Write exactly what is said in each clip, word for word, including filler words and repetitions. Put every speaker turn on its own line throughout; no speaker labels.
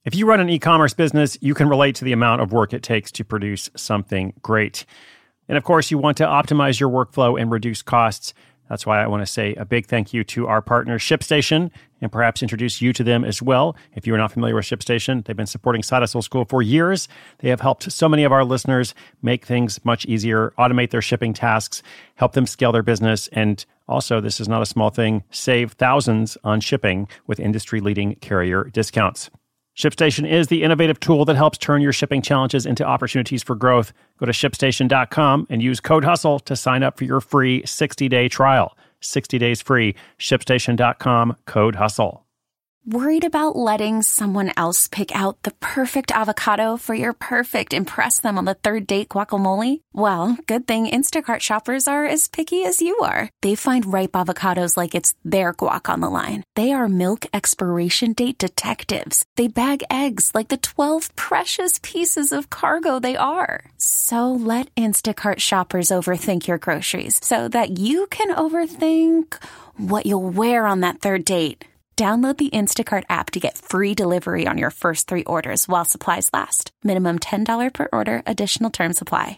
If you run an e-commerce business, you can relate to the amount of work it takes to produce something great. And of course, you want to optimize your workflow and reduce costs. That's why I want to say a big thank you to our partner, ShipStation, and perhaps introduce you to them as well. If you are not familiar with ShipStation, they've been supporting Side Hustle School for years. They have helped so many of our listeners make things much easier, automate their shipping tasks, help them scale their business, and also, this is not a small thing, save thousands on shipping with industry-leading carrier discounts. ShipStation is the innovative tool that helps turn your shipping challenges into opportunities for growth. Go to ship station dot com and use code HUSTLE to sign up for your free sixty-day trial. sixty days free. ship station dot com, code HUSTLE.
Worried about letting someone else pick out the perfect avocado for your perfect impress them on the third date guacamole? Well, good thing Instacart shoppers are as picky as you are. They find ripe avocados like it's their guac on the line. They are milk expiration date detectives. They bag eggs like the twelve precious pieces of cargo they are. So let Instacart shoppers overthink your groceries so that you can overthink what you'll wear on that third date. Download the Instacart app to get free delivery on your first three orders while supplies last. Minimum ten dollars per order. Additional terms apply.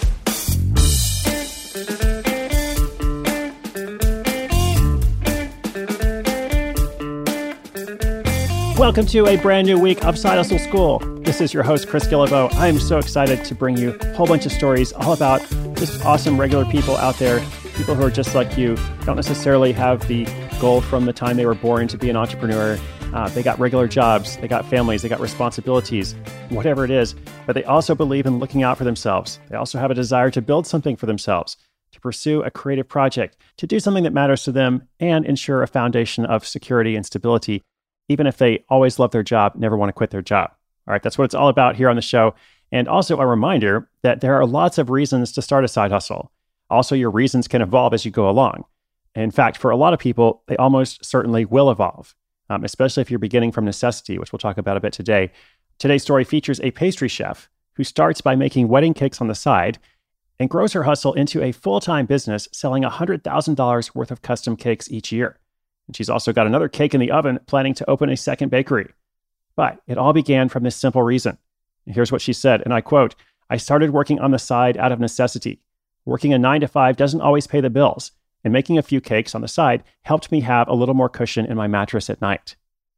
Welcome to a brand new week of Side Hustle School. This is your host, Chris Guillebeau. I'm so excited to bring you a whole bunch of stories all about just awesome regular people out there, people who are just like you, don't necessarily have the goal from the time they were born to be an entrepreneur. Uh, they got regular jobs, they got families, they got responsibilities, whatever it is, but they also believe in looking out for themselves. They also have a desire to build something for themselves, to pursue a creative project, to do something that matters to them and ensure a foundation of security and stability, even if they always love their job, never want to quit their job. All right, that's what it's all about here on the show. And also a reminder that there are lots of reasons to start a side hustle. Also, your reasons can evolve as you go along. In fact, for a lot of people, they almost certainly will evolve, um, especially if you're beginning from necessity, which we'll talk about a bit today. Today's story features a pastry chef who starts by making wedding cakes on the side and grows her hustle into a full-time business selling one hundred thousand dollars worth of custom cakes each year. And she's also got another cake in the oven, planning to open a second bakery. But it all began from this simple reason. And here's what she said, and I quote, "I started working on the side out of necessity. Working a nine to five doesn't always pay the bills, and making a few cakes on the side helped me have a little more cushion in my mattress at night."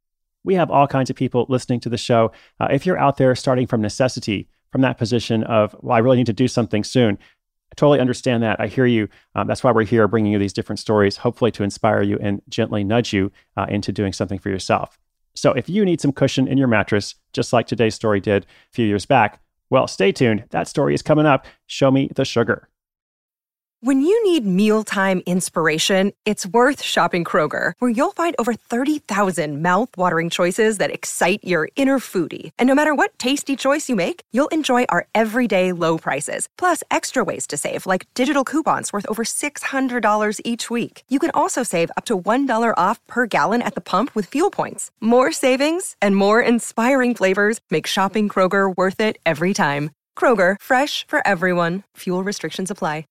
We have all kinds of people listening to the show. Uh, if you're out there starting from necessity, from that position of, well, I really need to do something soon, I totally understand that. I hear you. Um, that's why we're here bringing you these different stories, hopefully to inspire you and gently nudge you uh, into doing something for yourself. So if you need some cushion in your mattress, just like today's story did a few years back, well, stay tuned. That story is coming up. Show me the sugar.
When you need mealtime inspiration, it's worth shopping Kroger, where you'll find over thirty thousand mouth-watering choices that excite your inner foodie. And no matter what tasty choice you make, you'll enjoy our everyday low prices, plus extra ways to save, like digital coupons worth over six hundred dollars each week. You can also save up to one dollar off per gallon at the pump with fuel points. More savings and more inspiring flavors make shopping Kroger worth it every time. Kroger, fresh for everyone. Fuel restrictions apply.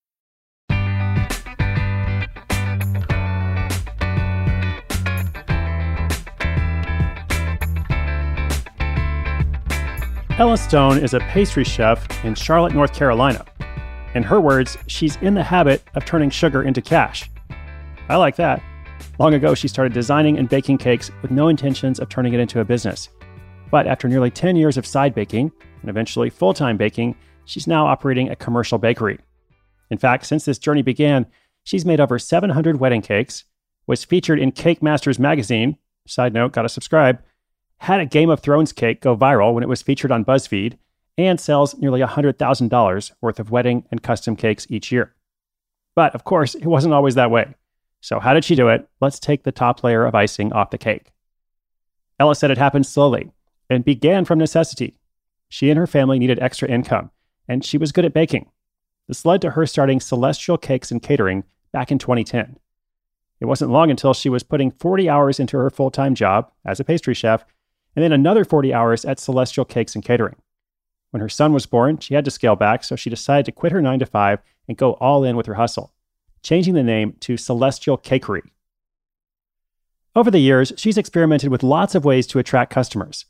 Ella Stone is a pastry chef in Charlotte, North Carolina. In her words, she's in the habit of turning sugar into cash. I like that. Long ago, she started designing and baking cakes with no intentions of turning it into a business. But after nearly ten years of side baking, and eventually full-time baking, she's now operating a commercial bakery. In fact, since this journey began, she's made over seven hundred wedding cakes, was featured in Cake Masters magazine, side note, gotta subscribe, had a Game of Thrones cake go viral when it was featured on BuzzFeed, and sells nearly one hundred thousand dollars worth of wedding and custom cakes each year. But of course, it wasn't always that way. So how did she do it? Let's take the top layer of icing off the cake. Ella said it happened slowly and began from necessity. She and her family needed extra income, and she was good at baking. This led to her starting Celestial Cakes and Catering back in twenty ten. It wasn't long until she was putting forty hours into her full-time job as a pastry chef, and then another forty hours at Celestial Cakes and Catering. When her son was born, she had to scale back, so she decided to quit her nine to five and go all in with her hustle, changing the name to Celestial Cakery. Over the years, she's experimented with lots of ways to attract customers.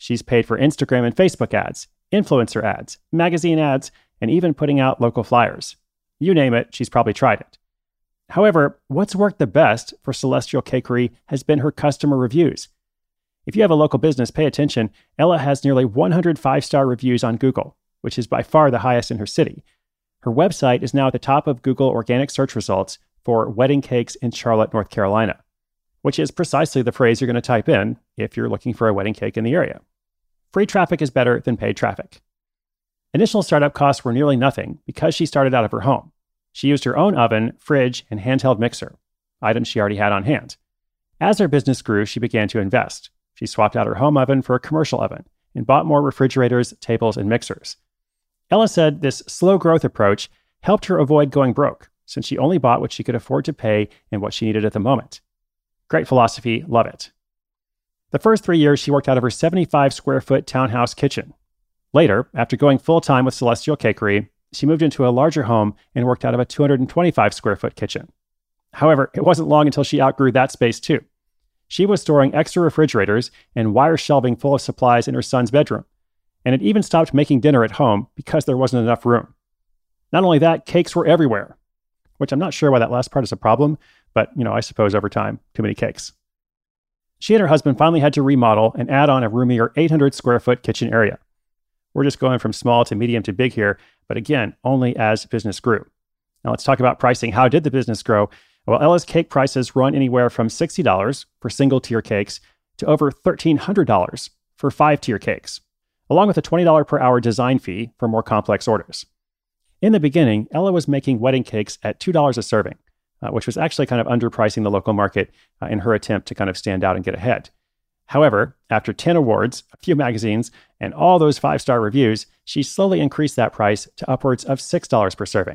She's paid for Instagram and Facebook ads, influencer ads, magazine ads, and even putting out local flyers. You name it, she's probably tried it. However, what's worked the best for Celestial Cakery has been her customer reviews. If you have a local business, pay attention. Ella has nearly one hundred five-star reviews on Google, which is by far the highest in her city. Her website is now at the top of Google organic search results for wedding cakes in Charlotte, North Carolina, which is precisely the phrase you're going to type in if you're looking for a wedding cake in the area. Free traffic is better than paid traffic. Initial startup costs were nearly nothing because she started out of her home. She used her own oven, fridge, and handheld mixer, items she already had on hand. As her business grew, she began to invest. She swapped out her home oven for a commercial oven and bought more refrigerators, tables, and mixers. Ella said this slow growth approach helped her avoid going broke, since she only bought what she could afford to pay and what she needed at the moment. Great philosophy, love it. The first three years, she worked out of her seventy-five square foot townhouse kitchen. Later, after going full-time with Celestial Cakery, she moved into a larger home and worked out of a two hundred twenty-five square foot kitchen. However, it wasn't long until she outgrew that space too. She was storing extra refrigerators and wire shelving full of supplies in her son's bedroom, and had even stopped making dinner at home because there wasn't enough room. Not only that, cakes were everywhere, which I'm not sure why that last part is a problem, but, you know, I suppose over time, too many cakes. She and her husband finally had to remodel and add on a roomier eight hundred square foot kitchen area. We're just going from small to medium to big here, but again, only as business grew. Now let's talk about pricing. How did the business grow? Well, Ella's cake prices run anywhere from sixty dollars for single-tier cakes to over thirteen hundred dollars for five-tier cakes, along with a twenty dollars per hour design fee for more complex orders. In the beginning, Ella was making wedding cakes at two dollars a serving, uh, which was actually kind of underpricing the local market uh, in her attempt to kind of stand out and get ahead. However, after ten awards, a few magazines, and all those five-star reviews, she slowly increased that price to upwards of six dollars per serving.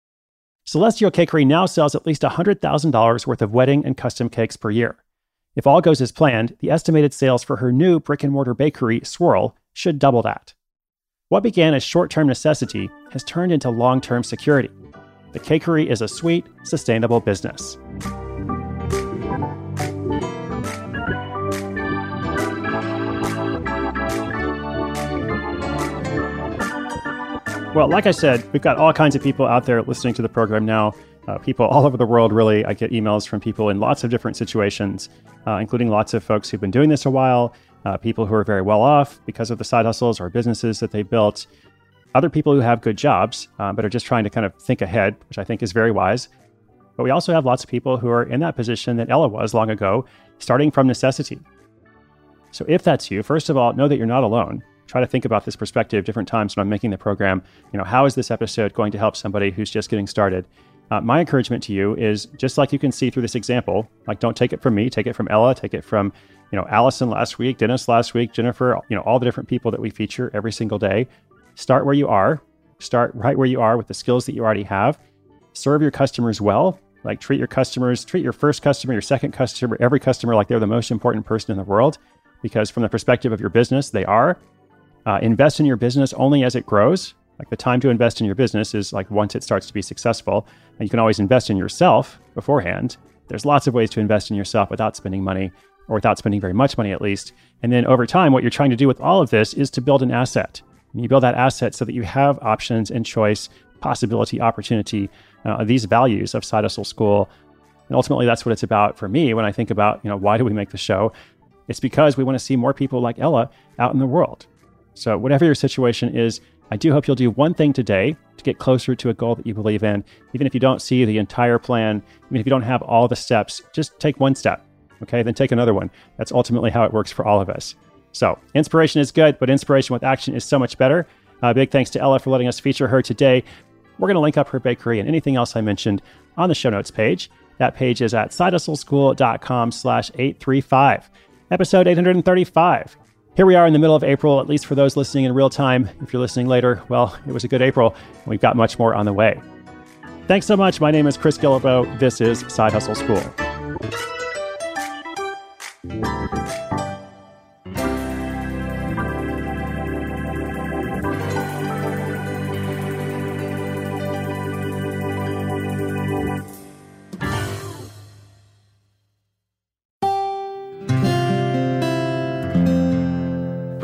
Celestial Cakery now sells at least one hundred thousand dollars worth of wedding and custom cakes per year. If all goes as planned, the estimated sales for her new brick-and-mortar bakery, Swirl, should double that. What began as short-term necessity has turned into long-term security. The Cakery is a sweet, sustainable business. Well, like I said, we've got all kinds of people out there listening to the program now. Uh, people all over the world, really. I get emails from people in lots of different situations, uh, including lots of folks who've been doing this a while, uh, people who are very well off because of the side hustles or businesses that they built, other people who have good jobs, uh, but are just trying to kind of think ahead, which I think is very wise. But we also have lots of people who are in that position that Ella was long ago, starting from necessity. So if that's you, first of all, know that you're not alone. Try to think about this perspective different times when I'm making the program. You know, how is this episode going to help somebody who's just getting started? Uh, my encouragement to you is, just like you can see through this example, like, don't take it from me, take it from Ella, take it from, you know, Allison last week, Dennis last week, Jennifer, you know, all the different people that we feature every single day. Start where you are. Start right where you are with the skills that you already have. Serve your customers well. Like, treat your customers, treat your first customer, your second customer, every customer like they're the most important person in the world, because from the perspective of your business, they are. Uh, invest in your business only as it grows. Like, the time to invest in your business is like once it starts to be successful. And you can always invest in yourself beforehand. There's lots of ways to invest in yourself without spending money, or without spending very much money at least. And then over time, what you're trying to do with all of this is to build an asset. And you build that asset so that you have options and choice, possibility, opportunity, uh, these values of Side Hustle School. And ultimately, that's what it's about for me when I think about, you know, why do we make the show? It's because we want to see more people like Ella out in the world. So whatever your situation is, I do hope you'll do one thing today to get closer to a goal that you believe in. Even if you don't see the entire plan, even if you don't have all the steps, just take one step, okay? Then take another one. That's ultimately how it works for all of us. So inspiration is good, but inspiration with action is so much better. Uh, big thanks to Ella for letting us feature her today. We're going to link up her bakery and anything else I mentioned on the show notes page. That page is at sidehustleschool.com slash 835. Episode eight hundred thirty-five. Here we are in the middle of April, at least for those listening in real time. If you're listening later, well, it was a good April, and we've got much more on the way. Thanks so much. My name is Chris Guillebeau. This is Side Hustle School.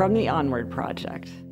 from the Onward Project.